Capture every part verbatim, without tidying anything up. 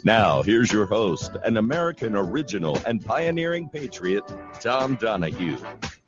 Now, here's your host, an American original and pioneering patriot, Tom Donahue.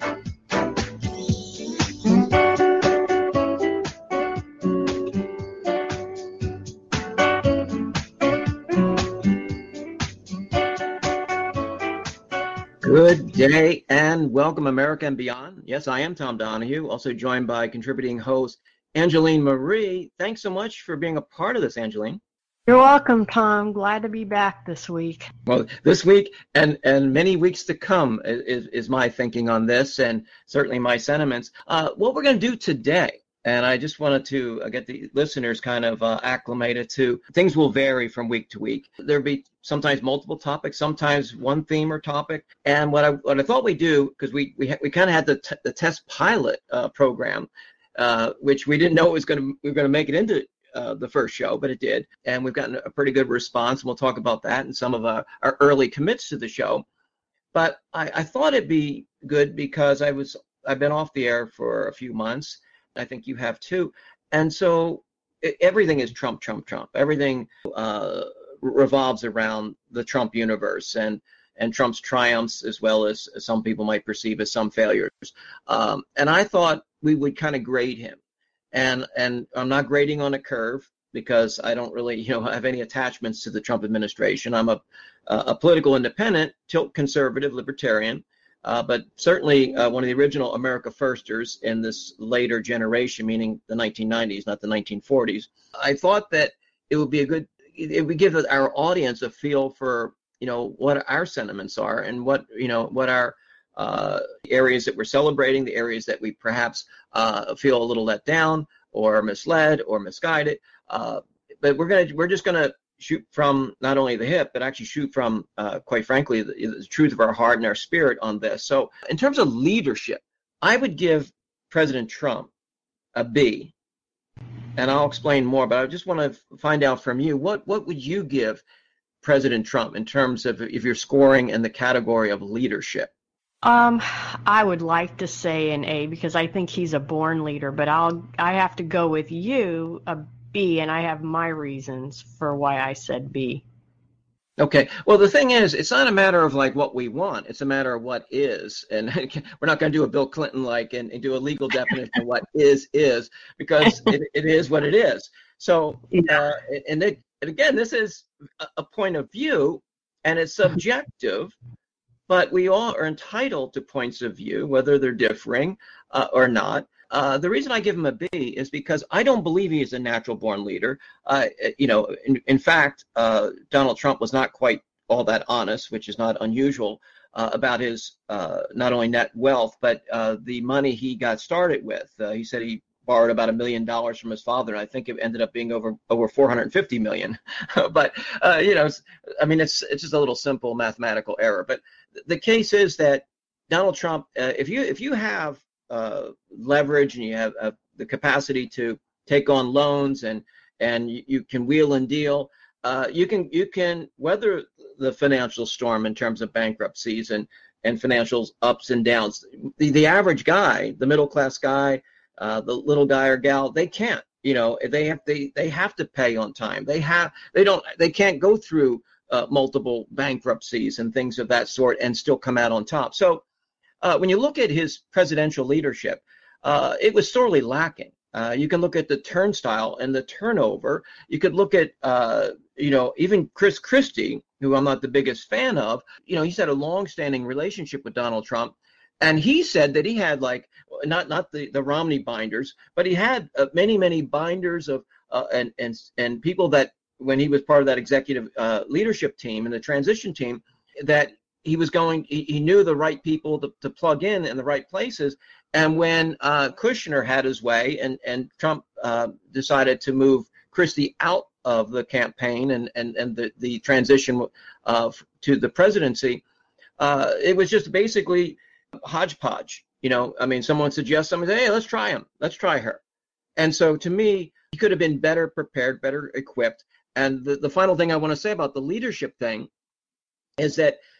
Good day and welcome, America and beyond. Yes, I am Tom Donahue, also joined by contributing host Angeline Marie. Thanks so much for being a part of this, Angeline. You're welcome, Tom. Glad to be back this week. Well, this week and, and many weeks to come is, is my thinking on this, and certainly my sentiments. Uh, what we're going to do today, and I just wanted to get the listeners kind of uh, acclimated to, things will vary from week to week. There'll be sometimes multiple topics, sometimes one theme or topic. And what I what I thought we'd do, because we we, ha- we kind of had the, t- the test pilot uh, program, uh, which we didn't know it was going to we were going to make it into Uh, the first show, but it did. And we've gotten a pretty good response. And we'll talk about that and some of our, our early commits to the show. But I, I thought it'd be good because I was, I've been off the air for a few months. I think you have too. And so it, everything is Trump, Trump, Trump. Everything uh, revolves around the Trump universe and, and Trump's triumphs, as well as some people might perceive as some failures. Um, and I thought we would kind of grade him. And and I'm not grading on a curve because I don't really, you know, have any attachments to the Trump administration. I'm a a political independent, tilt conservative, libertarian, uh, but certainly uh, one of the original America Firsters in this later generation, meaning the nineteen nineties, not the nineteen forties. I thought that it would be a good, it would give our audience a feel for, you know, what our sentiments are and what, you know, what our Uh, areas that we're celebrating, the areas that we perhaps uh, feel a little let down or misled or misguided. Uh, but we're gonna, we're just gonna shoot from not only the hip, but actually shoot from, uh, quite frankly, the, the truth of our heart and our spirit on this. So in terms of leadership, I would give President Trump a B, and I'll explain more. But I just want to find out from you, what what would you give President Trump in terms of if you're scoring in the category of leadership? Um, I would like to say an A because I think he's a born leader, but I'll I have to go with you, a B, and I have my reasons for why I said B. Okay. Well, the thing is, it's not a matter of like what we want. It's a matter of what is. And we're not going to do a Bill Clinton like and, and do a legal definition of what is is because it, it is what it is. So, uh, and, it, and again, this is a, a point of view, and it's subjective. But we all are entitled to points of view, whether they're differing uh, or not. Uh, the reason I give him a B is because I don't believe he is a natural-born leader. Uh, you know, in, in fact, uh, Donald Trump was not quite all that honest, which is not unusual, uh, about his uh, not only net wealth, but uh, the money he got started with. Uh, he said he borrowed about a million dollars from his father, and I think it ended up being over over four hundred fifty million. But uh, you know, I mean, it's it's just a little simple mathematical error. But the case is that Donald Trump, uh, if you if you have uh, leverage and you have uh, the capacity to take on loans and and you, you can wheel and deal, uh, you can you can weather the financial storm in terms of bankruptcies and and financial ups and downs. The the average guy, the middle class guy, uh, the little guy or gal, they can't. You know, they have they they have to pay on time. They have they don't they can't go through Uh, multiple bankruptcies and things of that sort and still come out on top. So uh, when you look at his presidential leadership, uh, it was sorely lacking. Uh, you can look at the turnstile and the turnover. You could look at, uh, you know, even Chris Christie, who I'm not the biggest fan of. You know, he's had a long-standing relationship with Donald Trump. And he said that he had like, not not the, the Romney binders, but he had uh, many, many binders of uh, and, and, and people that, when he was part of that executive uh, leadership team and the transition team, that he was going, he, he knew the right people to, to plug in in the right places. And when uh, Kushner had his way and, and Trump uh, decided to move Christie out of the campaign and, and, and the, the transition uh, to the presidency, uh, it was just basically hodgepodge. You know, I mean, someone suggests something, hey, let's try him, let's try her. And so to me, he could have been better prepared, better equipped. And the, the final thing I want to say about the leadership thing is that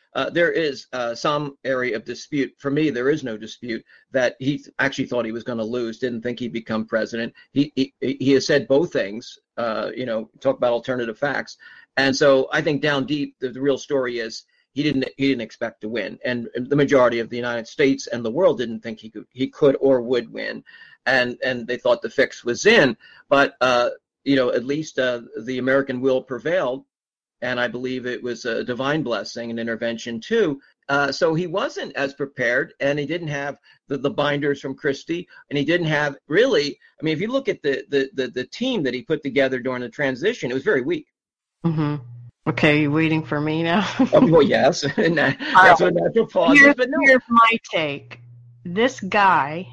uh, there is uh, some area of dispute. For me, there is no dispute that he actually thought he was going to lose, didn't think he'd become president. He he, he has said both things, uh, you know, talk about alternative facts. And so I think down deep, the, the real story is he didn't he didn't expect to win. And the majority of the United States and the world didn't think he could he could or would win. And and they thought the fix was in. But, uh, you know, at least uh, the American will prevailed. And I believe it was a divine blessing and intervention, too. Uh, so he wasn't as prepared, and he didn't have the, the binders from Christie, and he didn't have really, I mean, if you look at the, the, the, the team that he put together during the transition, it was very weak. Mm-hmm. Okay, you waiting for me now? Oh, well, yes. And that, that's what natural pause is, but no. Here's my take. This guy,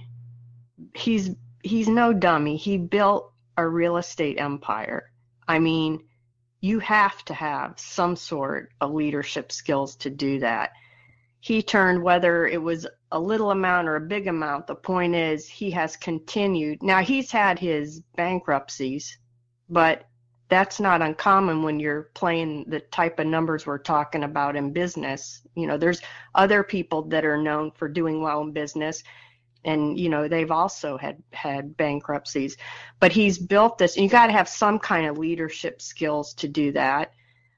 he's he's no dummy. He built a real estate empire. I mean, you have to have some sort of leadership skills to do that. He turned, whether it was a little amount or a big amount, the point is he has continued. Now, he's had his bankruptcies, but that's not uncommon when you're playing the type of numbers we're talking about in business. You know, there's other people that are known for doing well in business, and, you know, they've also had, had bankruptcies. But he's built this, and you got to have some kind of leadership skills to do that.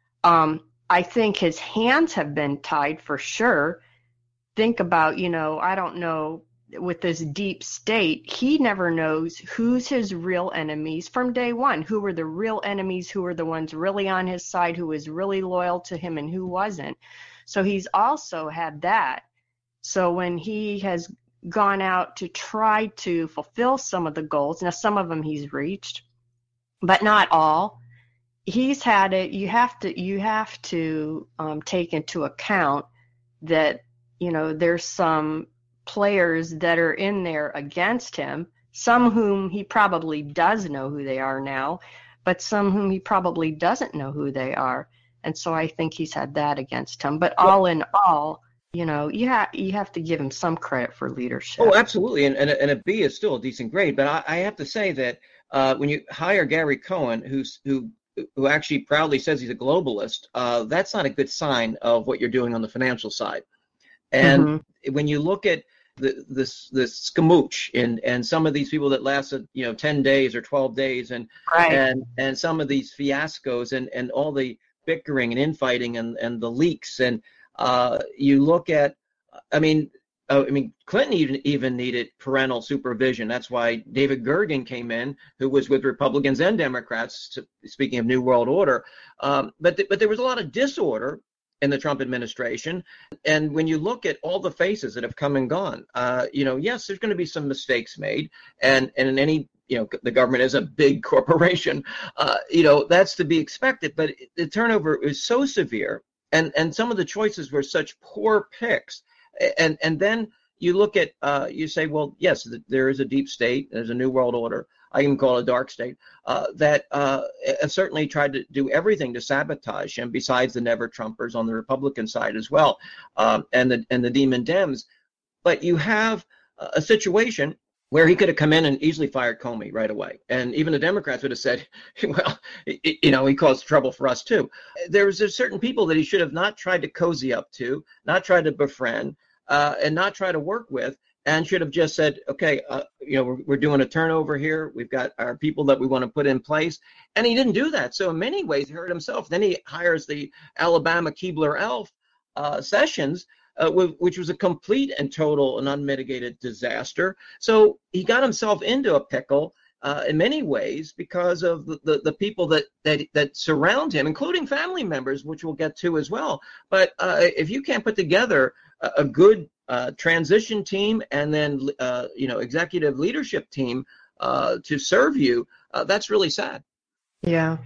Um, I think his hands have been tied for sure. Think about, you know, I don't know, with this deep state, he never knows who's his real enemies from day one. Who were the real enemies? Who were the ones really on his side? Who was really loyal to him and who wasn't? So he's also had that. So when he has gone out to try to fulfill some of the goals. Now, some of them he's reached, but not all. He's had it. You have to, you have to um, take into account that, you know, there's some players that are in there against him, some whom he probably does know who they are now, but some whom he probably doesn't know who they are. And so I think he's had that against him. But all in all, you know, you have you have to give him some credit for leadership. Oh, absolutely, and and a, and a B is still a decent grade. But I, I have to say that uh, when you hire Gary Cohn, who's who who actually proudly says he's a globalist, uh, that's not a good sign of what you're doing on the financial side. And mm-hmm. when you look at the this this scamooch and and some of these people that lasted, you know, ten days or twelve days, and right. and and some of these fiascos and and all the bickering and infighting and and the leaks, and uh, you look at, I mean, uh, I mean, Clinton even, even needed parental supervision. That's why David Gergen came in, who was with Republicans and Democrats, to, speaking of New World Order. Um, but th- but there was a lot of disorder in the Trump administration. And when you look at all the faces that have come and gone, uh, you know, yes, there's going to be some mistakes made. And, and in any, you know, the government is a big corporation, uh, you know, that's to be expected. But the turnover is so severe. And and some of the choices were such poor picks. And and then you look at, uh, you say, well, yes, there is a deep state. There's a new world order. I can call it a dark state, uh, that uh, certainly tried to do everything to sabotage him, besides the never Trumpers on the Republican side as well, um, and the and the Demon Dems. But you have a situation where he could have come in and easily fired Comey right away. And even the Democrats would have said, well, you know, he caused trouble for us too. There was a certain people that he should have not tried to cozy up to, not tried to befriend, uh, and not try to work with, and should have just said, okay, uh, you know, we're, we're doing a turnover here. We've got our people that we want to put in place. And he didn't do that. So in many ways, he hurt himself. Then he hires the Alabama Keebler Elf, uh, Sessions, Uh, which was a complete and total and unmitigated disaster. So he got himself into a pickle uh, in many ways because of the, the, the people that, that that surround him, including family members, which we'll get to as well. But uh, if you can't put together a, a good uh, transition team and then uh, you know, executive leadership team uh, to serve you, uh, that's really sad. Yeah,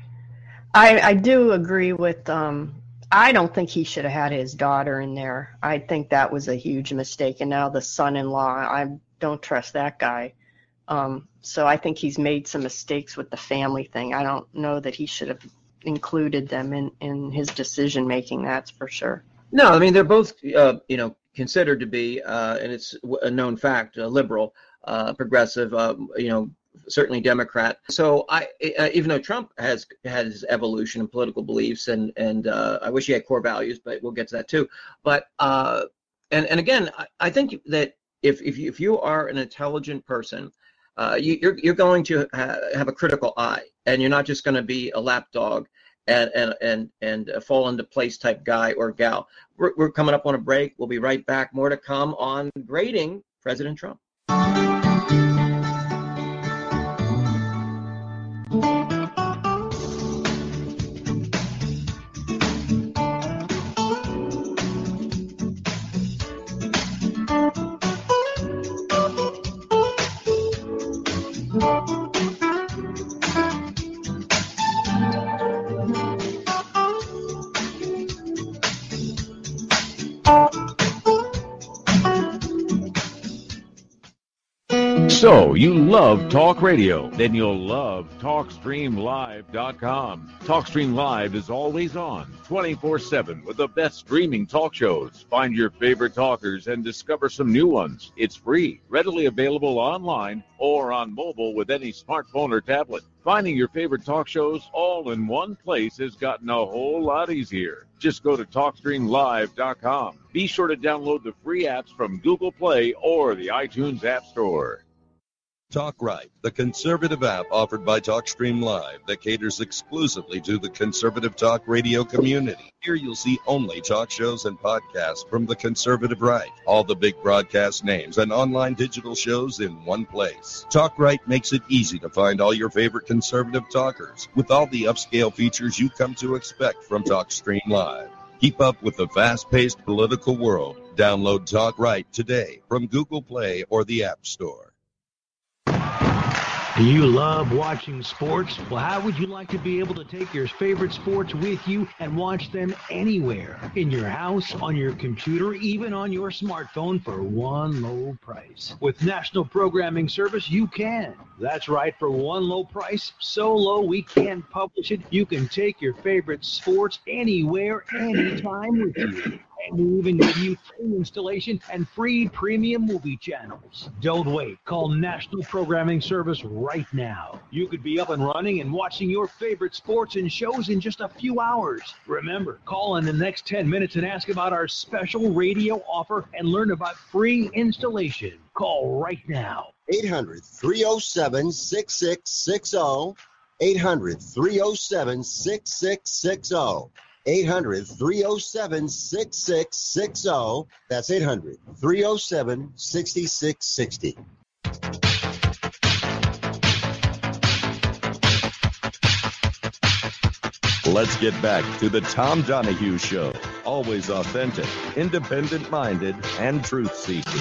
I I do agree with. Um... I don't think he should have had his daughter in there. I think that was a huge mistake. And now the son-in-law, I don't trust that guy. Um, so I think he's made some mistakes with the family thing. I don't know that he should have included them in, in his decision-making, that's for sure. No, I mean, they're both, uh, you know, considered to be, uh, and it's a known fact, uh, liberal, uh, progressive, uh, you know, certainly Democrat. So I, uh, even though Trump has has evolution in political beliefs, and and uh, I wish he had core values, but we'll get to that too. But uh, and and again, I, I think that if if you, if you are an intelligent person, uh, you, you're you're going to ha- have a critical eye, and you're not just going to be a lapdog and and and and a fall into place type guy or gal. We're, we're coming up on a break. We'll be right back. More to come on grading President Trump. So, you love talk radio? Then you'll love talk stream live dot com. TalkStream Live is always on, twenty-four seven, with the best streaming talk shows. Find your favorite talkers and discover some new ones. It's free, readily available online or on mobile with any smartphone or tablet. Finding your favorite talk shows all in one place has gotten a whole lot easier. Just go to talk stream live dot com. Be sure to download the free apps from Google Play or the iTunes App Store. Talk Right, the conservative app offered by TalkStream Live that caters exclusively to the conservative talk radio community. Here you'll see only talk shows and podcasts from the conservative right. All the big broadcast names and online digital shows in one place. Talk Right makes it easy to find all your favorite conservative talkers with all the upscale features you come to expect from TalkStream Live. Keep up with the fast-paced political world. Download Talk Right today from Google Play or the App Store. Do you love watching sports? Well, how would you like to be able to take your favorite sports with you and watch them anywhere? In your house, on your computer, even on your smartphone for one low price. With National Programming Service, you can. That's right, for one low price, so low we can't publish it, you can take your favorite sports anywhere, anytime with you. And we even give you free installation and free premium movie channels. Don't wait. Call National Programming Service right now. You could be up and running and watching your favorite sports and shows in just a few hours. Remember, call in the next ten minutes and ask about our special radio offer and learn about free installation. Call right now. eight hundred, three oh seven, six six six oh. eight hundred, three oh seven, six six six oh. eight hundred, three oh seven, six six six oh. That's eight hundred, three oh seven, six six six oh. Let's get back to the Tom Donahue Show. Always authentic, independent-minded, and truth-seeking.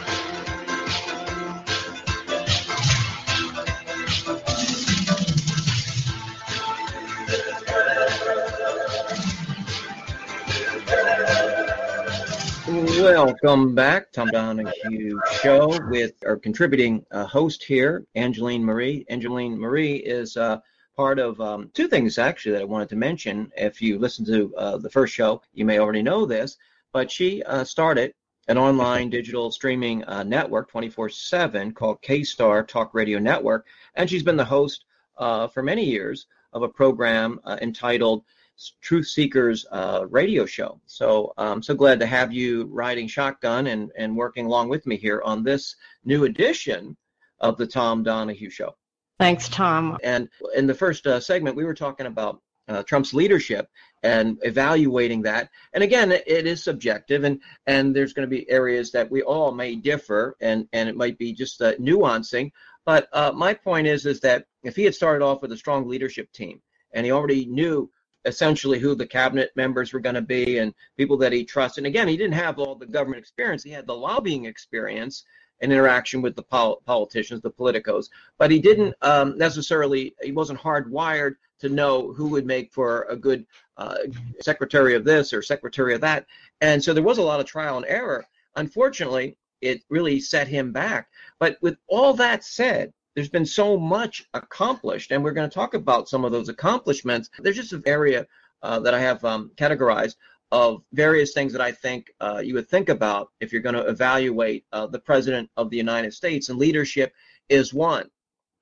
Welcome back, Tom Donahue Show, with our contributing uh, host here, Angeline Marie. Angeline Marie is uh, part of um, two things, actually, that I wanted to mention. If you listen to uh, the first show, you may already know this, but she uh, started an online digital streaming uh, network twenty-four seven called K-Star Talk Radio Network, and she's been the host uh, for many years of a program uh, entitled Truth Seekers uh, radio show. So I'm so glad to have you riding shotgun and, and working along with me here on this new edition of the Tom Donahue Show. Thanks, Tom. And in the first uh, segment, we were talking about uh, Trump's leadership and evaluating that. And again, it, it is subjective, and, and there's going to be areas that we all may differ, and, and it might be just uh, nuancing. But uh, my point is, is that if he had started off with a strong leadership team, and he already knew essentially who the cabinet members were going to be and people that he trusts. And again, he didn't have all the government experience. He had the lobbying experience and interaction with the pol- politicians, the politicos, but he didn't um, necessarily, he wasn't hardwired to know who would make for a good uh, secretary of this or secretary of that. And so there was a lot of trial and error. Unfortunately, it really set him back. But with all that said, there's been so much accomplished, and we're going to talk about some of those accomplishments. There's just an area uh, that I have um, categorized of various things that I think uh, you would think about if you're going to evaluate uh, the President of the United States, and leadership is one.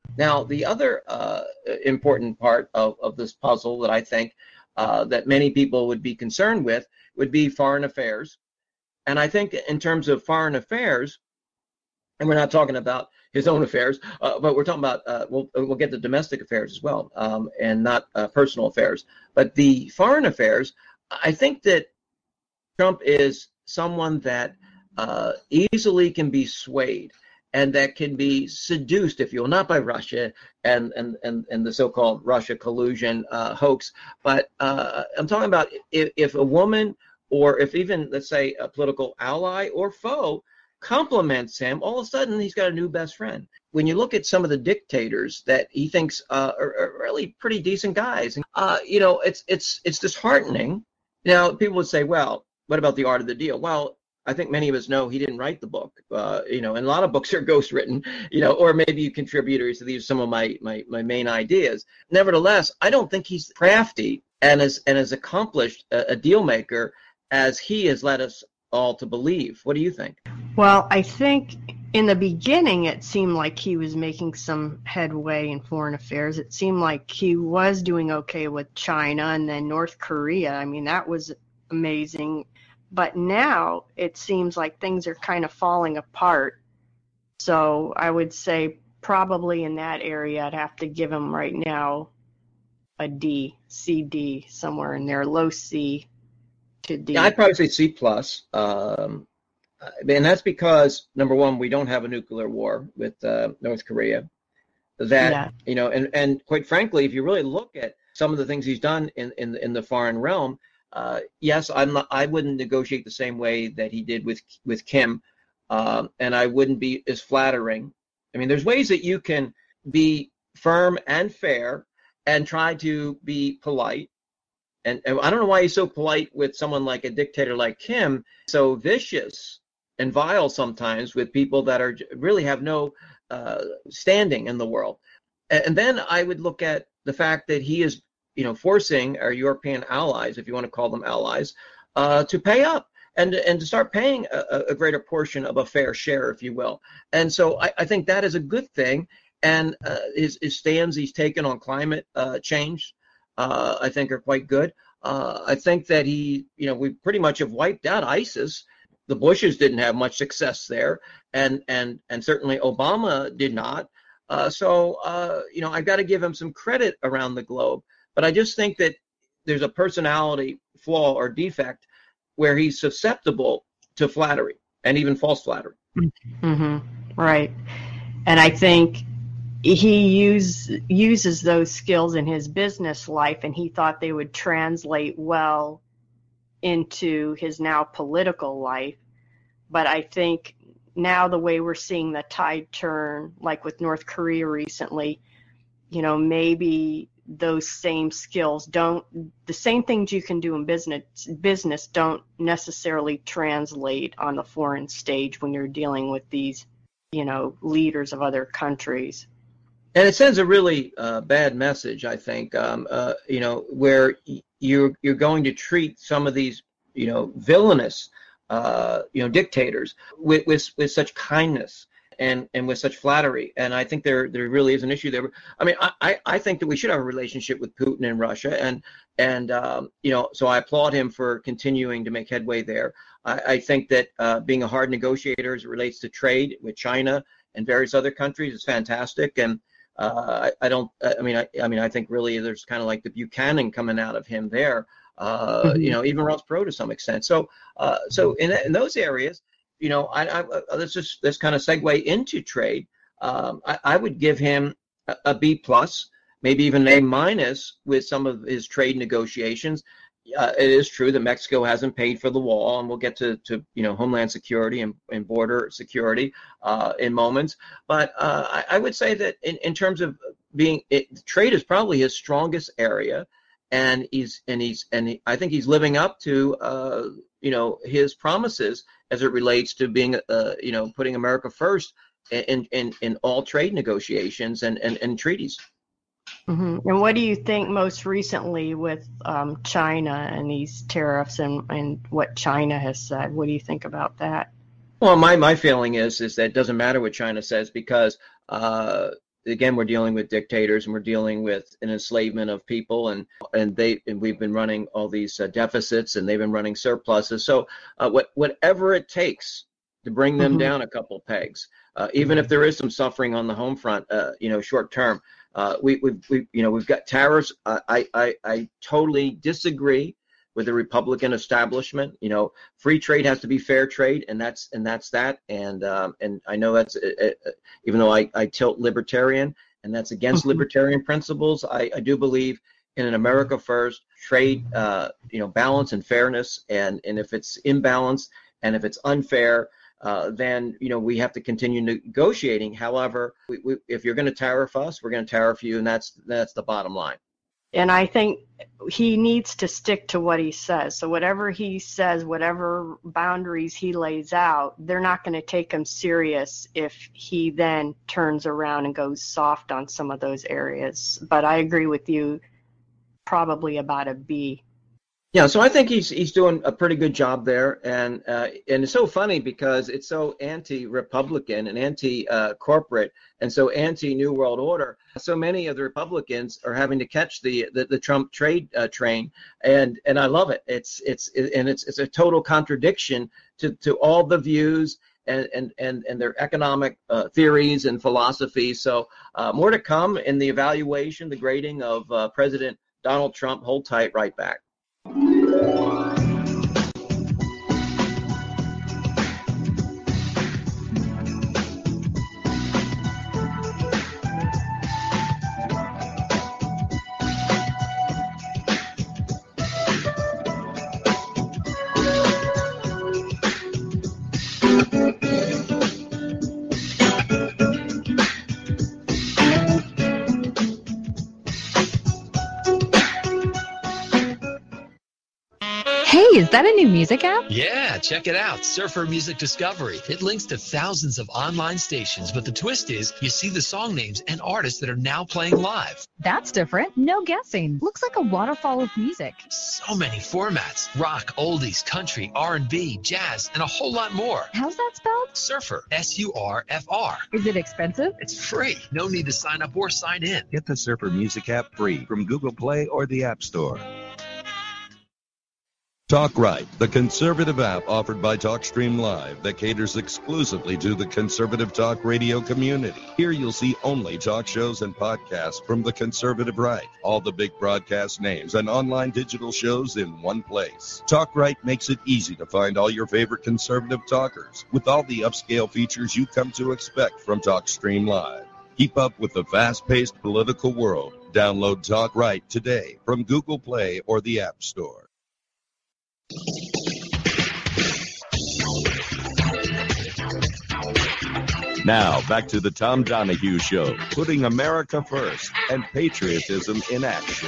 Now, the other uh, important part of, of this puzzle that I think uh, that many people would be concerned with would be foreign affairs. And I think in terms of foreign affairs, and we're not talking about his own affairs, uh, but we're talking about, uh, we'll, we'll get to domestic affairs as well, um, and not uh, personal affairs. But the foreign affairs, I think that Trump is someone that uh, easily can be swayed and that can be seduced, if you will, not by Russia and and and, and the so-called Russia collusion uh, hoax, but uh, I'm talking about if, if a woman or if even, let's say, a political ally or foe compliments him, all of a sudden he's got a new best friend. When you look at some of the dictators that he thinks uh, are, are really pretty decent guys, uh, you know, it's it's it's disheartening. Now, people would say, well, what about The Art of the Deal? Well, I think many of us know he didn't write the book, uh, you know, and a lot of books are ghostwritten, you know, or maybe you contributors. So these are some of my, my, my main ideas. Nevertheless, I don't think he's crafty and as, and as accomplished a, a deal maker as he has led us all to believe. What do you think? Well, I think in the beginning, it seemed like he was making some headway in foreign affairs. It seemed like he was doing okay with China and then North Korea. I mean, that was amazing. But now it seems like things are kind of falling apart. So I would say probably in that area, I'd have to give him right now a D, C, D, somewhere in there, low C to D. Yeah, I'd probably say C plus. Um, and that's because, number one, we don't have a nuclear war with uh, North Korea. That, yeah. you know, and, and quite frankly, if you really look at some of the things he's done in, in, in the foreign realm, Uh, yes, I'm not, I wouldn't negotiate the same way that he did with with Kim, um, and I wouldn't be as flattering. I mean, there's ways that you can be firm and fair and try to be polite. And, and I don't know why he's so polite with someone like a dictator like Kim, so vicious and vile sometimes with people that are really have no uh, standing in the world. And, and then I would look at the fact that he is, you know, forcing our European allies, if you want to call them allies, uh, to pay up and and to start paying a, a greater portion of a fair share, if you will. And so I, I think that is a good thing. And uh, his, his stands he's taken on climate uh, change, uh, I think, are quite good. Uh, I think that he, you know, we pretty much have wiped out ISIS. The Bushes didn't have much success there, and and and certainly Obama did not. Uh, so uh, you know, I've got to give him some credit around the globe. But I just think that there's a personality flaw or defect where he's susceptible to flattery and even false flattery. Mm-hmm. Right. And I think he use, uses those skills in his business life, and he thought they would translate well into his now political life. But I think now the way we're seeing the tide turn, like with North Korea recently, you know, maybe those same skills don't, the same things you can do in business business don't necessarily translate on the foreign stage when you're dealing with these, you know, leaders of other countries. And it sends a really uh, bad message, I think, um, uh, you know, where you're you're going to treat some of these, you know, villainous, uh, you know, dictators with with, with such kindness. And, and with such flattery. And I think there there really is an issue there. I mean, I, I think that we should have a relationship with Putin and Russia. And, and um, you know, so I applaud him for continuing to make headway there. I, I think that uh, being a hard negotiator as it relates to trade with China and various other countries is fantastic. And uh, I, I don't, I mean, I, I mean, I think really there's kind of like the Buchanan coming out of him there, uh, mm-hmm. you know, even Ross Perot to some extent. So, uh, so in, in those areas, you know, I, I, let's just let's kind of segue into trade. Um, I, I would give him a, a B plus, maybe even an A minus with some of his trade negotiations. Uh, it is true that Mexico hasn't paid for the wall, and we'll get to, to you know, Homeland Security and, and border security uh, in moments. But uh, I, I would say that in, in terms of being, it, trade is probably his strongest area, and he's and he's and he, I think he's living up to uh, you know, his promises as it relates to being, uh, you know, putting America first in in, in all trade negotiations and, and, and treaties. Mm-hmm. And what do you think most recently with um, China and these tariffs and, and what China has said? What do you think about that? Well, my, my feeling is is that it doesn't matter what China says because, uh, again, we're dealing with dictators, and we're dealing with an enslavement of people, and and they and we've been running all these uh, deficits, and they've been running surpluses. So uh, what whatever it takes to bring them mm-hmm. down a couple pegs, uh, even if there is some suffering on the home front, uh, you know, short term. Uh, we we we you know we've got tariffs. Uh, I I I totally disagree with the Republican establishment. You know, free trade has to be fair trade, and that's and that's that. And um, and I know that's uh, uh, even though I, I tilt libertarian, and that's against libertarian principles. I, I do believe in an America first trade, uh, you know, balance and fairness. And and if it's imbalanced and if it's unfair, uh, then you know we have to continue negotiating. However, we, we, if you're going to tariff us, we're going to tariff you, and that's that's the bottom line. And I think he needs to stick to what he says. So whatever he says, whatever boundaries he lays out, they're not going to take him serious if he then turns around and goes soft on some of those areas. But I agree with you, probably about a B. Yeah, so I think he's he's doing a pretty good job there, and uh, and it's so funny because it's so anti-Republican and anti-corporate, and so anti-New World Order. So many of the Republicans are having to catch the the, the Trump trade uh, train, and and I love it. It's it's it, and it's it's a total contradiction to to all the views and and and, and their economic uh, theories and philosophies. So uh, more to come in the evaluation, the grading of uh, President Donald Trump. Hold tight, right back. Is that a new music app? Yeah, check it out. Surfer Music Discovery. It links to thousands of online stations, but the twist is you see the song names and artists that are now playing live. That's different. No guessing. Looks like a waterfall of music. So many formats. Rock, oldies, country, R and B, jazz, and a whole lot more. How's that spelled? Surfer. S U R F R. Is it expensive? It's free. No need to sign up or sign in. Get the Surfer Music app free from Google Play or the App Store. Talk Right, the conservative app offered by TalkStream Live that caters exclusively to the conservative talk radio community. Here you'll see only talk shows and podcasts from the conservative right. All the big broadcast names and online digital shows in one place. Talk Right makes it easy to find all your favorite conservative talkers with all the upscale features you come to expect from TalkStream Live. Keep up with the fast-paced political world. Download Talk Right today from Google Play or the App Store. Now, back to the Tom Donahue Show, putting America first and patriotism in action.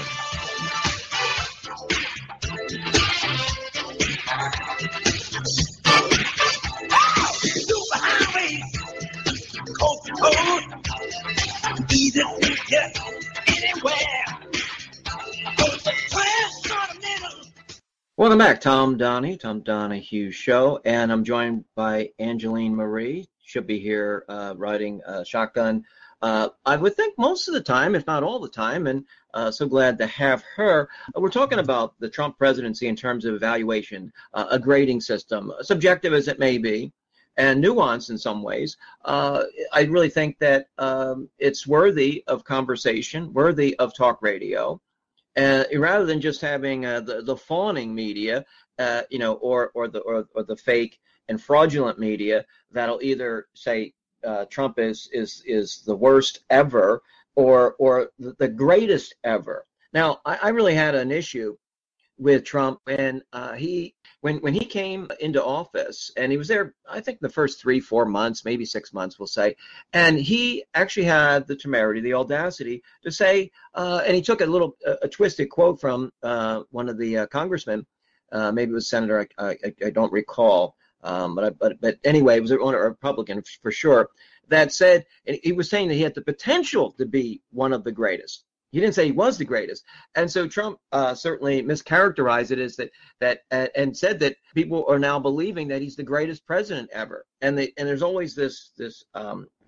Welcome back, Tom Donahue, Tom Donahue Show, and I'm joined by Angeline Marie. She'll be here uh, riding uh, shotgun, uh, I would think most of the time, if not all the time, and uh, so glad to have her. Uh, we're talking about the Trump presidency in terms of evaluation, uh, a grading system, subjective as it may be, and nuanced in some ways. Uh, I really think that um, it's worthy of conversation, worthy of talk radio. Uh, rather than just having uh, the the fawning media, uh, you know, or or the or, or the fake and fraudulent media that'll either say uh, Trump is is is the worst ever or or the greatest ever. Now, I, I really had an issue with Trump when uh, he when when he came into office, and he was there, I think, the first three, four months, maybe six months, we'll say, and he actually had the temerity, the audacity to say, uh, and he took a little a, a twisted quote from uh, one of the uh, congressmen, uh, maybe it was Senator, I, I, I don't recall, um, but, I, but but anyway, it was a Republican for sure, that said, and he was saying that he had the potential to be one of the greatest. He didn't say he was the greatest, and so Trump uh, certainly mischaracterized it as that that uh, and said that people are now believing that he's the greatest president ever. And they, and there's always this this um,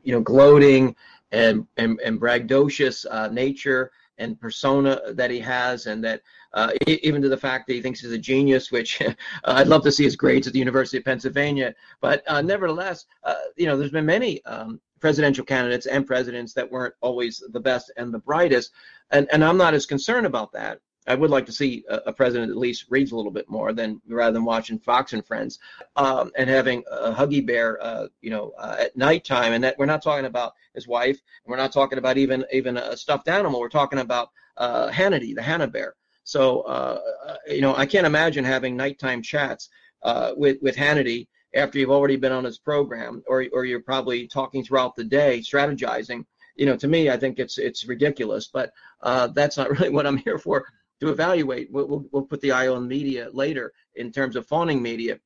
you know, gloating and and, and braggadocious uh, nature and persona that he has, and that uh, even to the fact that he thinks he's a genius, which uh, I'd love to see his grades at the University of Pennsylvania. But uh, nevertheless, uh, you know, there's been many um, presidential candidates and presidents that weren't always the best and the brightest, and, and I'm not as concerned about that. I would like to see a, a president at least reads a little bit more than rather than watching Fox and Friends um, and having a Huggy Bear, uh, you know, uh, at nighttime. And that we're not talking about his wife, and we're not talking about even even a stuffed animal. We're talking about uh, Hannity, the Hannah Bear. So uh, you know, I can't imagine having nighttime chats uh, with with Hannity after you've already been on his program, or or you're probably talking throughout the day, strategizing. You know, to me, I think it's it's ridiculous. But uh, that's not really what I'm here for. To evaluate. We'll, we'll, we'll put the eye on media later in terms of fawning media.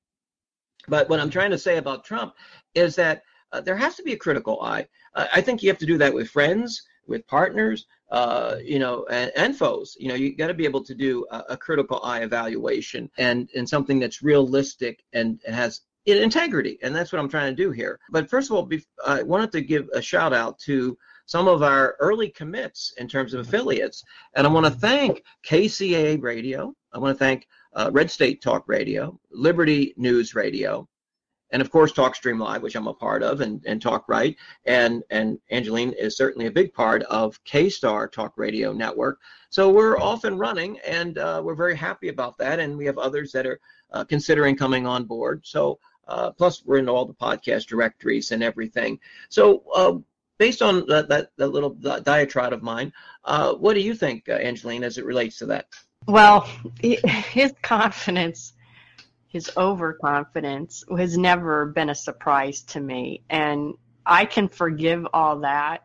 But what I'm trying to say about Trump is that uh, there has to be a critical eye. Uh, I think you have to do that with friends, with partners, uh, you know, and, and foes. You know, you got to be able to do a, a critical eye evaluation and, and something that's realistic and, and has integrity. And that's what I'm trying to do here. But first of all, I wanted to give a shout out to some of our early commits in terms of affiliates. And I want to thank K C A A Radio. I want to thank uh, Red State Talk Radio, Liberty News Radio, and of course TalkStream Live, which I'm a part of, and, and Talk Right. And, and Angeline is certainly a big part of K-Star Talk Radio Network. So we're off and running, and uh, we're very happy about that. And we have others that are uh, considering coming on board. So uh, plus we're in all the podcast directories and everything. So uh, based on that, that, that little diatribe of mine, uh, what do you think, uh, Angeline, as it relates to that? Well, his confidence, his overconfidence has never been a surprise to me. And I can forgive all that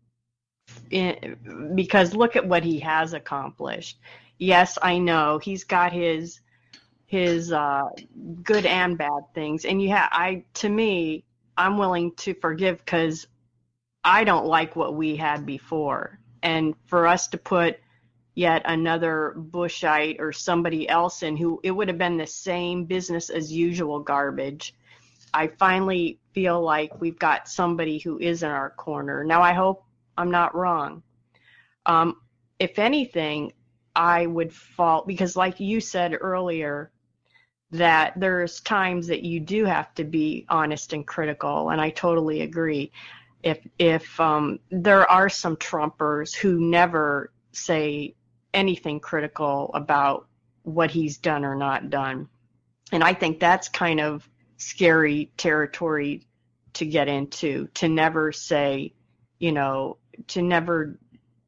in, because look at what he has accomplished. Yes, I know he's got his his uh, good and bad things. And you have, I, to me, I'm willing to forgive because I don't like what we had before. And for us to put yet another Bushite or somebody else in who it would have been the same business as usual garbage, I finally feel like we've got somebody who is in our corner. Now, I hope I'm not wrong. Um, if anything, I would fault, because like you said earlier, that there's times that you do have to be honest and critical, and I totally agree. If if um, there are some Trumpers who never say anything critical about what he's done or not done, and I think that's kind of scary territory to get into, to never say, you know, to never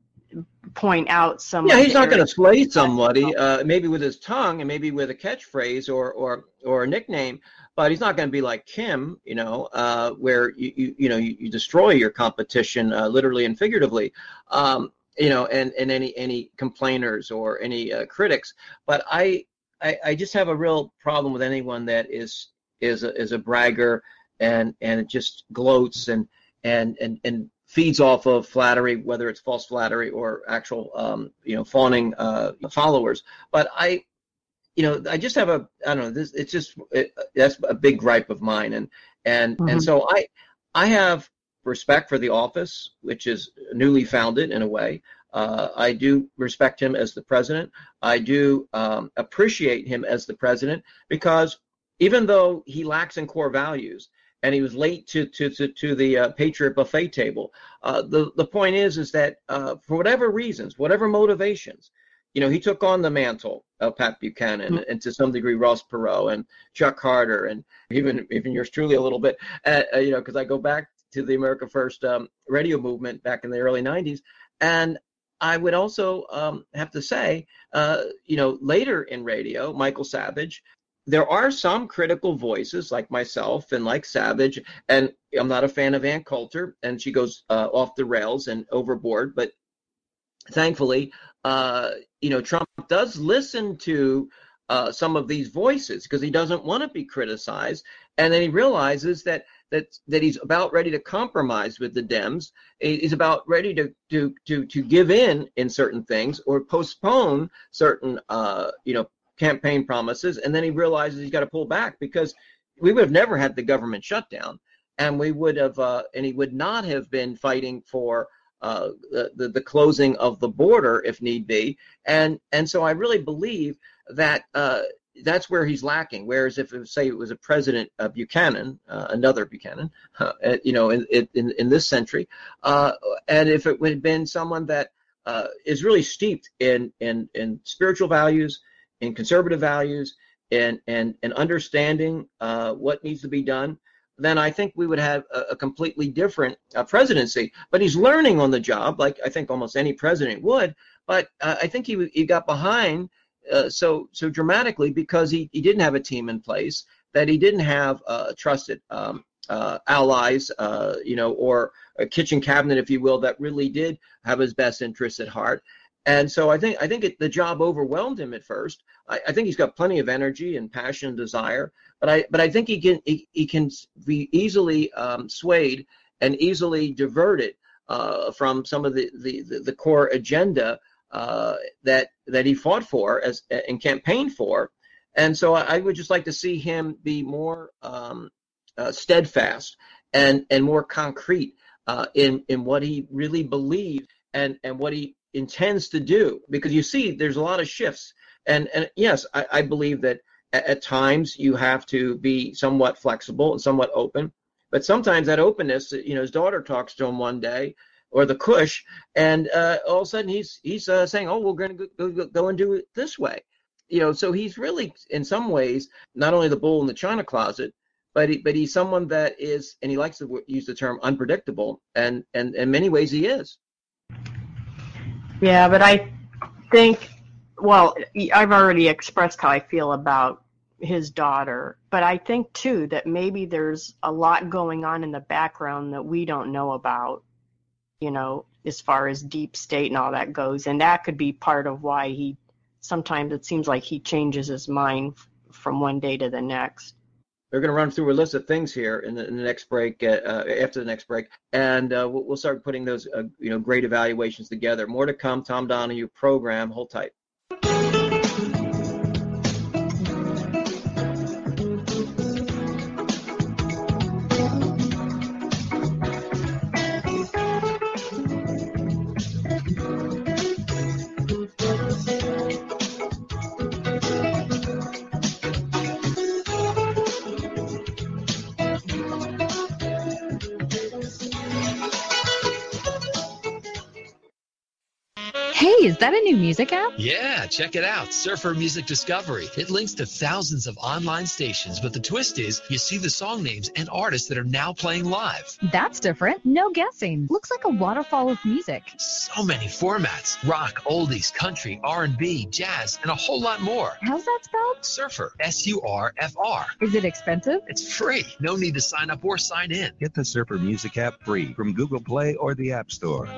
point out some. Yeah, he's not going to slay somebody, uh, maybe with his tongue and maybe with a catchphrase or or or a nickname, but he's not going to be like Kim, you know, uh, where you, you you know you, you destroy your competition uh, literally and figuratively, um, you know, and and any any complainers or any uh, critics. But I, I I just have a real problem with anyone that is is a, is a bragger and and it just gloats and and and and feeds off of flattery, whether it's false flattery or actual, um, you know, fawning uh, followers. But I, you know, I just have a, I don't know, this, it's just, it, that's a big gripe of mine. And, and, mm-hmm. and so I, I have respect for the office, which is newly founded in a way. Uh, I do respect him as the president. I do um, appreciate him as the president, because even though he lacks in core values, and he was late to to to, to the uh, Patriot buffet table. Uh, the the point is is that uh, for whatever reasons, whatever motivations, you know, he took on the mantle of Pat Buchanan mm-hmm. and to some degree Ross Perot and Chuck Carter and even even yours truly a little bit. Uh, uh, you know, because I go back to the America First um, radio movement back in the early nineties, and I would also um, have to say, uh, you know, later in radio, Michael Savage. There are some critical voices like myself and like Savage, and I'm not a fan of Ann Coulter, and she goes uh, off the rails and overboard. But thankfully, uh, you know, Trump does listen to uh, some of these voices because he doesn't want to be criticized, and then he realizes that that that he's about ready to compromise with the Dems. He's about ready to to to to give in in certain things or postpone certain, uh, you know. campaign promises, and then he realizes he's got to pull back because we would have never had the government shutdown and we would have, uh, and he would not have been fighting for uh, the, the the closing of the border if need be. And and so I really believe that uh, that's where he's lacking. Whereas if, it, say, it was a President uh, Buchanan, uh, another Buchanan, uh, you know, in in, in this century, uh, and if it would have been someone that uh, is really steeped in in in spiritual values, in conservative values, and and and understanding uh, what needs to be done, then I think we would have a, a completely different uh, presidency. But he's learning on the job, like I think almost any president would. But uh, I think he he got behind uh, so so dramatically because he, he didn't have a team in place, that he didn't have uh, trusted um, uh, allies, uh, you know, or a kitchen cabinet, if you will, that really did have his best interests at heart. And so I think I think it, the job overwhelmed him at first. I, I think he's got plenty of energy and passion and desire, but I but I think he can he, he can be easily um, swayed and easily diverted uh, from some of the, the, the, the core agenda uh, that that he fought for as and campaigned for. And so I, I would just like to see him be more um, uh, steadfast and and more concrete uh, in in what he really believes and and what he intends to do, because you see there's a lot of shifts, and and yes, I, I believe that at, at times you have to be somewhat flexible and somewhat open, but sometimes that openness, you know, his daughter talks to him one day, or the Kush, and uh, all of a sudden he's he's uh, saying, oh, we're going to go, go, go and do it this way, you know. So he's really in some ways not only the bull in the china closet, but he, but he's someone that is, and he likes to use the term unpredictable, and and in many ways he is. Yeah, but I think, well, I've already expressed how I feel about his daughter, but I think, too, that maybe there's a lot going on in the background that we don't know about, you know, as far as deep state and all that goes, and that could be part of why he, sometimes it seems like he changes his mind from one day to the next. We're going to run through a list of things here in the, in the next break, uh, after the next break, and uh, we'll, we'll start putting those, uh, you know, great evaluations together. More to come. Tom Donahue program. Hold tight. Hey, is that a new music app? Yeah, check it out. Surfer Music Discovery. It links to thousands of online stations, but the twist is you see the song names and artists that are now playing live. That's different. No guessing. Looks like a waterfall of music. So many formats. Rock, oldies, country, R and B, jazz, and a whole lot more. How's that spelled? Surfer. S U R F R. Is it expensive? It's free. No need to sign up or sign in. Get the Surfer Music app free from Google Play or the App Store.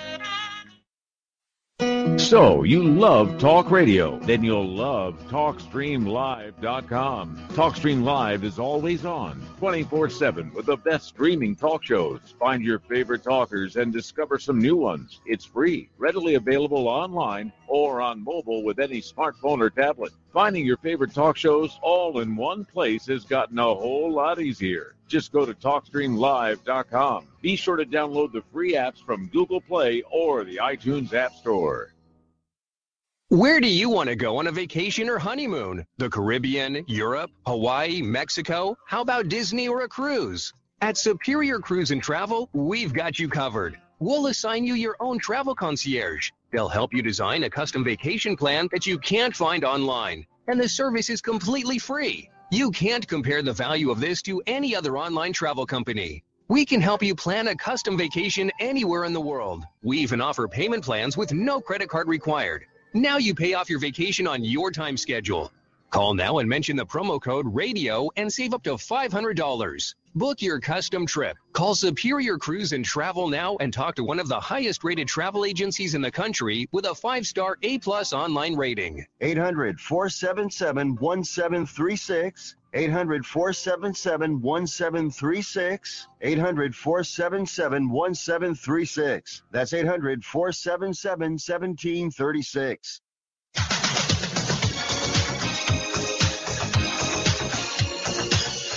So, you love talk radio? Then you'll love talk stream live dot com. TalkStream Live is always on, twenty-four seven, with the best streaming talk shows. Find your favorite talkers and discover some new ones. It's free, readily available online or on mobile with any smartphone or tablet. Finding your favorite talk shows all in one place has gotten a whole lot easier. Just go to talk stream live dot com. Be sure to download the free apps from Google Play or the iTunes App Store. Where do you want to go on a vacation or honeymoon? The Caribbean, Europe, Hawaii, Mexico? How about Disney or a cruise? At Superior Cruise and Travel, we've got you covered. We'll assign you your own travel concierge. They'll help you design a custom vacation plan that you can't find online. And the service is completely free. You can't compare the value of this to any other online travel company. We can help you plan a custom vacation anywhere in the world. We even offer payment plans with no credit card required. Now you pay off your vacation on your time schedule. Call now and mention the promo code RADIO and save up to five hundred dollars. Book your custom trip. Call Superior Cruise and Travel now and talk to one of the highest rated travel agencies in the country with a five-star A-plus online rating. eight hundred, four seven seven, one seven three six. eight hundred, four seven seven, one seven three six. eight hundred, four seven seven, one seven three six. That's eight hundred, four seven seven, one seven three six.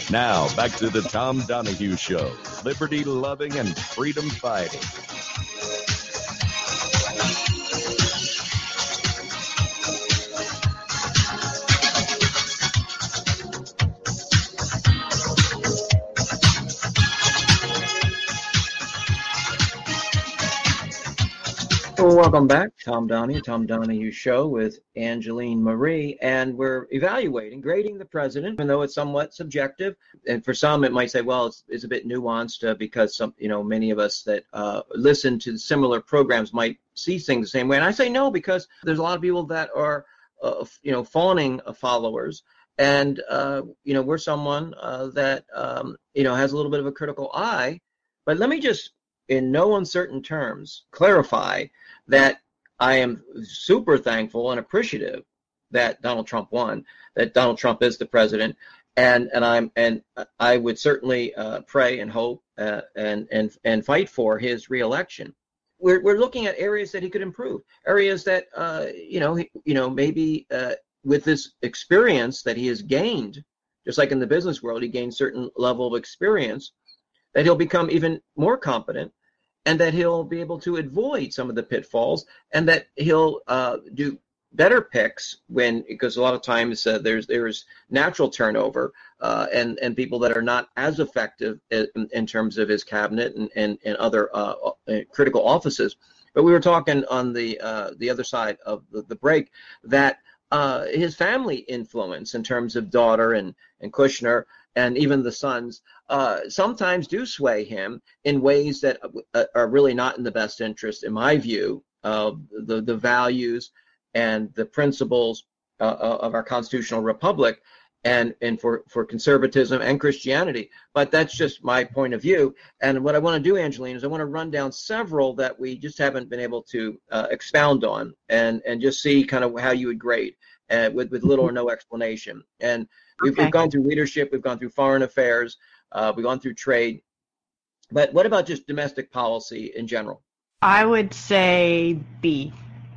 Now, back to the Tom Donahue Show, liberty loving and freedom fighting. Well, welcome back, Tom Donahue, Tom Donahue Show with Angeline Marie, and we're evaluating, grading the president, even though it's somewhat subjective. And for some, it might say, well, it's, it's a bit nuanced uh, because some, you know, many of us that uh, listen to similar programs might see things the same way. And I say no, because there's a lot of people that are, uh, you know, fawning followers, and uh, you know, we're someone uh, that um, you know, has a little bit of a critical eye. But let me just, in no uncertain terms, clarify that I am super thankful and appreciative that Donald Trump won, that Donald Trump is the president, and and I'm and I would certainly uh, pray and hope uh, and and and fight for his reelection. We're we're looking at areas that he could improve, areas that uh, you know he, you know maybe uh, with this experience that he has gained, just like in the business world, he gained certain level of experience, that he'll become even more competent, and that he'll be able to avoid some of the pitfalls, and that he'll uh, do better picks when, because a lot of times uh, there's there's natural turnover uh, and and people that are not as effective in, in terms of his cabinet and and, and other uh, critical offices. But we were talking on the uh, the other side of the, the break that uh, his family influence in terms of daughter and and Kushner and even the sons uh, sometimes do sway him in ways that uh, are really not in the best interest, in my view, of the, the values and the principles uh, of our constitutional republic, and, and for, for conservatism and Christianity. But that's just my point of view. And what I want to do, Angeline, is I want to run down several that we just haven't been able to uh, expound on, and, and just see kind of how you would grade uh, with, with little or no explanation. And We've, okay. we've gone through leadership, we've gone through foreign affairs, uh, we've gone through trade. But what about just domestic policy in general? I would say B.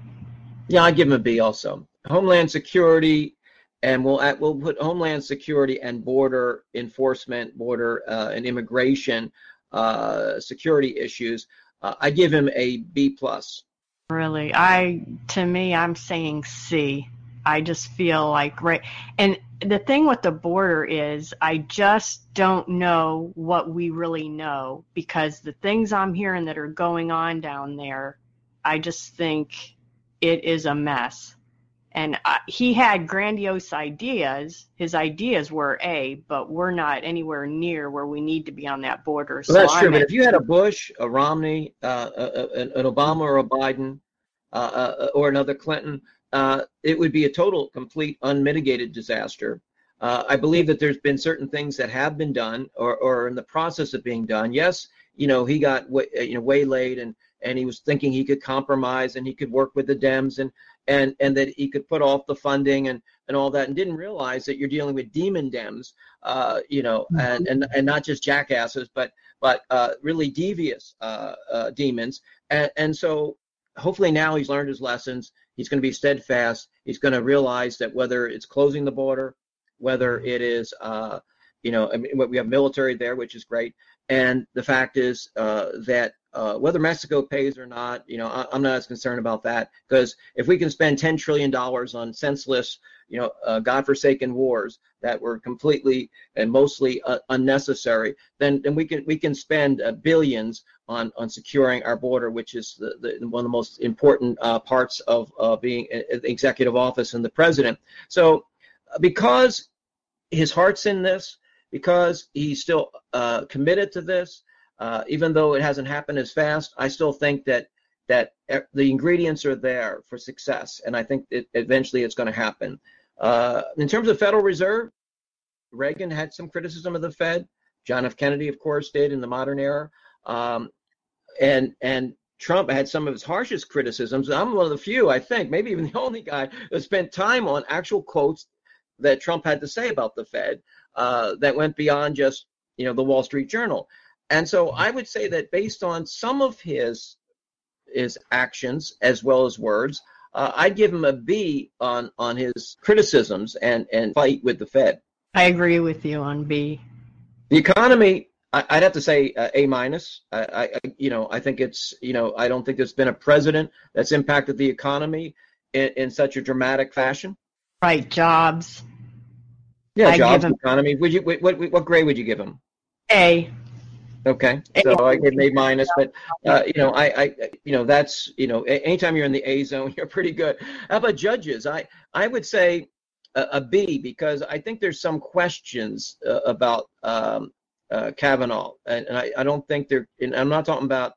Yeah, I'd give him a B also. Homeland security, and we'll add, we'll put Homeland security and border enforcement, border uh, and immigration uh, security issues. Uh, I give him a B plus. Really, I to me, I'm saying C. I just feel like, right, and the thing with the border is I just don't know what we really know, because the things I'm hearing that are going on down there, I just think it is a mess. And I, he had grandiose ideas. His ideas were A, but we're not anywhere near where we need to be on that border. Well, so that's I'm true, but at, if you had a Bush, a Romney, uh, a, a, an Obama or a Biden, uh, uh, or another Clinton, Uh, it would be a total, complete, unmitigated disaster. Uh, I believe that there's been certain things that have been done or, or in the process of being done. Yes, you know, he got way, you know, waylaid and, and he was thinking he could compromise and he could work with the Dems and, and, and that he could put off the funding and, and all that, and didn't realize that you're dealing with demon Dems, uh, you know, and, and, and not just jackasses, but, but uh, really devious uh, uh, demons. And, and so hopefully now he's learned his lessons. He's going to be steadfast. He's going to realize that whether it's closing the border, whether it is, uh, you know, I mean, we have military there, which is great. And the fact is uh, that uh, whether Mexico pays or not, you know, I, I'm not as concerned about that, because if we can spend ten trillion dollars on senseless, you know, uh, godforsaken wars that were completely and mostly uh, unnecessary, then then we can we can spend uh, billions on on securing our border, which is the, the one of the most important uh, parts of uh, being an executive office and the president. So uh, because his heart's in this, because he's still uh, committed to this, uh, even though it hasn't happened as fast, I still think that that the ingredients are there for success, and I think it, eventually it's going to happen. Uh, in terms of Federal Reserve, Reagan had some criticism of the Fed. John F. Kennedy, of course, did in the modern era. Um, and and Trump had some of his harshest criticisms. I'm one of the few, I think, maybe even the only guy that spent time on actual quotes that Trump had to say about the Fed uh, that went beyond just, you know, the Wall Street Journal. And so I would say that based on some of his his actions as well as words, uh, I'd give him a B on on his criticisms and and fight with the Fed. I agree with you on B. The economy, I, I'd have to say uh, A minus. I, I, you know, I think it's, you know, I don't think there's been a president that's impacted the economy in, in such a dramatic fashion. Right, jobs. Yeah, I jobs, give him economy. Would you? What, what what grade would you give him? A. Okay, so I give him A minus, but uh, you know, I, I, you know, that's, you know, anytime you're in the A zone, you're pretty good. How about judges? I, I would say a, a B, because I think there's some questions uh, about um, uh, Kavanaugh, and, and I, I don't think they're. And I'm not talking about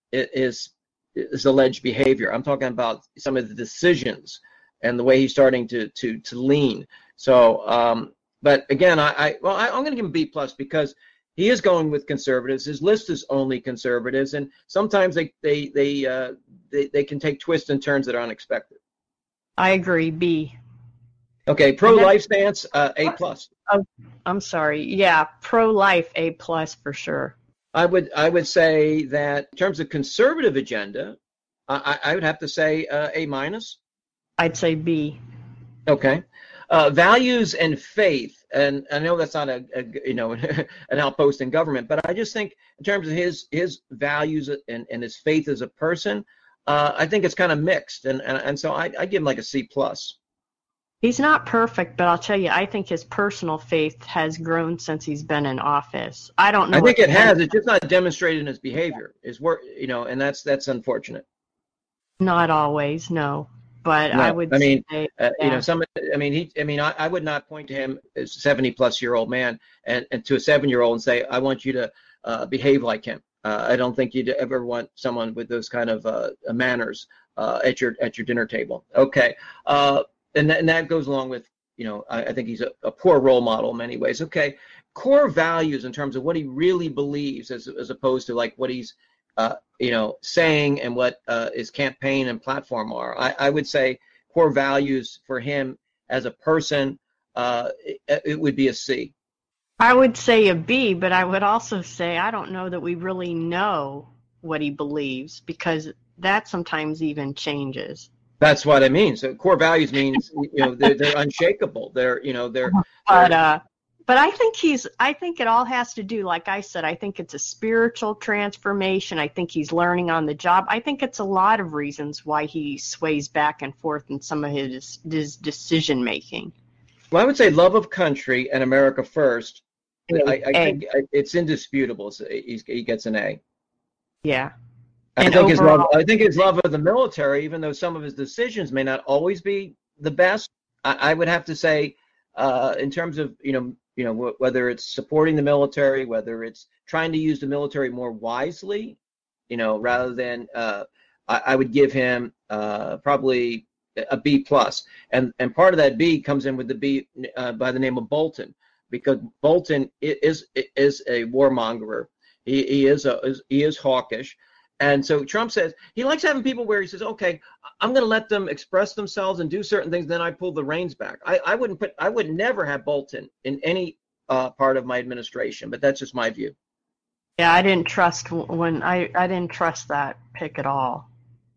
his his alleged behavior. I'm talking about some of the decisions and the way he's starting to to to lean. So, um, but again, I, I well, I, I'm going to give him B plus because he is going with conservatives. His list is only conservatives, and sometimes they they they uh, they, they can take twists and turns that are unexpected. I agree. B. Okay, pro-life stance, uh, A plus. Oh, I'm sorry. Yeah, pro-life, A plus for sure. I would I would say that in terms of conservative agenda, I, I would have to say uh, A minus. I'd say B. Okay. Uh, values and faith, and I know that's not a, a you know an outpost in government, but I just think in terms of his his values and, and his faith as a person, uh, I think it's kind of mixed, and and, and so I, I give him like a C plus. He's not perfect, but I'll tell you, I think his personal faith has grown since he's been in office. I don't know. I think it has. It's just not demonstrated in his behavior. His work, you know, and that's that's unfortunate. Not always, no. But no, I would I mean, say, uh, yeah. you know, some, I mean, he, I mean, I, I would not point to him as a seventy plus year old man and, and to a seven year old and say, I want you to uh, behave like him. Uh, I don't think you'd ever want someone with those kind of uh, manners uh, at your at your dinner table. Okay. Uh, and, that, and that goes along with, you know, I, I think he's a, a poor role model in many ways. Okay. Core values in terms of what he really believes as, as opposed to like what he's, Uh, you know, saying and what uh, his campaign and platform are. I, I would say core values for him as a person, uh, it, it would be a C. I would say a B, but I would also say I don't know that we really know what he believes because that sometimes even changes. That's what I mean. So core values means, you know, they're, they're unshakable. They're, you know, they're. But they're, uh, But I think he's, I think it all has to do, like I said, I think it's a spiritual transformation. I think he's learning on the job. I think it's a lot of reasons why he sways back and forth in some of his, his decision making. Well, I would say love of country and America first. I, I A. think it's indisputable. So he's, he gets an A. Yeah. I And think his love, overall- I think his love of the military, even though some of his decisions may not always be the best, I, I would have to say, uh, in terms of, you know, you know, wh- whether it's supporting the military, whether it's trying to use the military more wisely, you know, rather than, uh, I, I would give him uh, probably a B plus. And and part of that B comes in with the B uh, by the name of Bolton, because Bolton is is a warmonger. He he is a is, he is hawkish. And so Trump says he likes having people where he says, okay, I'm going to let them express themselves and do certain things. Then I pull the reins back. I, I wouldn't put, I would never have Bolton in any uh, part of my administration, but that's just my view. Yeah, I didn't trust when I, I didn't trust that pick at all.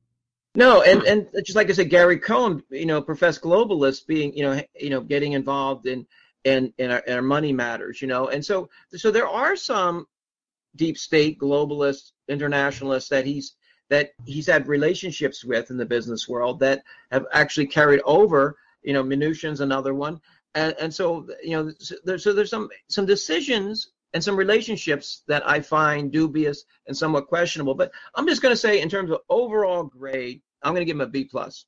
No, and, and just like I said, Gary Cohn, you know, professed globalist, being, you know, you know, getting involved in in in our, in our money matters, you know, and so so there are some deep state globalists, internationalists that he's that he's had relationships with in the business world that have actually carried over. You know, Mnuchin's another one, and and so you know, so there's so there's some some decisions and some relationships that I find dubious and somewhat questionable. But I'm just going to say, in terms of overall grade, I'm going to give him a B plus.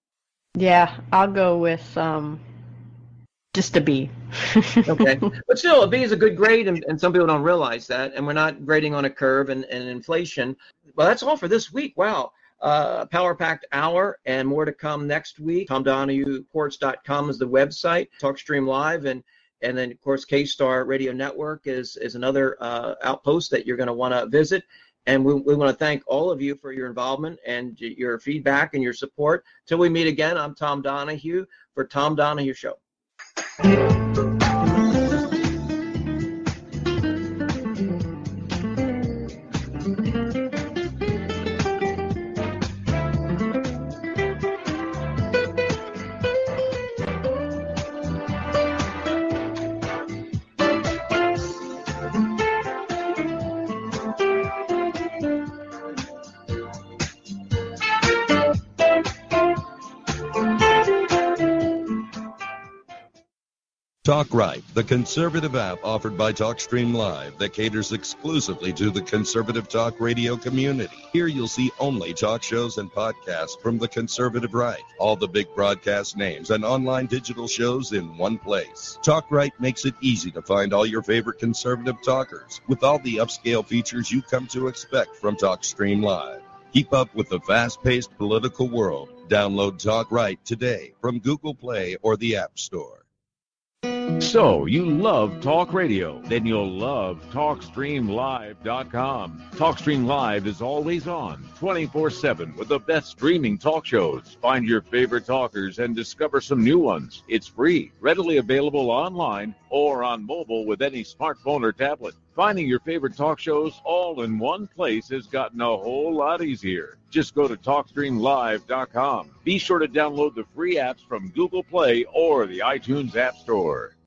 Yeah, I'll go with um, just a B. Okay, but still, a B is a good grade, and, and some people don't realize that. And we're not grading on a curve and, and inflation. Well, that's all for this week. Wow. Uh, power-packed hour and more to come next week. Tom Donahue Reports dot com is the website. TalkStream Live, and and then of course K-Star Radio Network is is another uh, outpost that you're going to want to visit. And we, we want to thank all of you for your involvement and your feedback and your support. Till we meet again, I'm Tom Donahue for Tom Donahue Show. Talk Right, the conservative app offered by TalkStream Live that caters exclusively to the conservative talk radio community. Here you'll see only talk shows and podcasts from the conservative right, all the big broadcast names and online digital shows in one place. Talk Right makes it easy to find all your favorite conservative talkers with all the upscale features you come to expect from TalkStream Live. Keep up with the fast-paced political world. Download Talk Right today from Google Play or the App Store. So, you love talk radio? Then you'll love talk stream live dot com. TalkStream Live is always on, twenty-four seven, with the best streaming talk shows. Find your favorite talkers and discover some new ones. It's free, readily available online or on mobile with any smartphone or tablet. Finding your favorite talk shows all in one place has gotten a whole lot easier. Just go to talk stream live dot com. Be sure to download the free apps from Google Play or the iTunes App Store.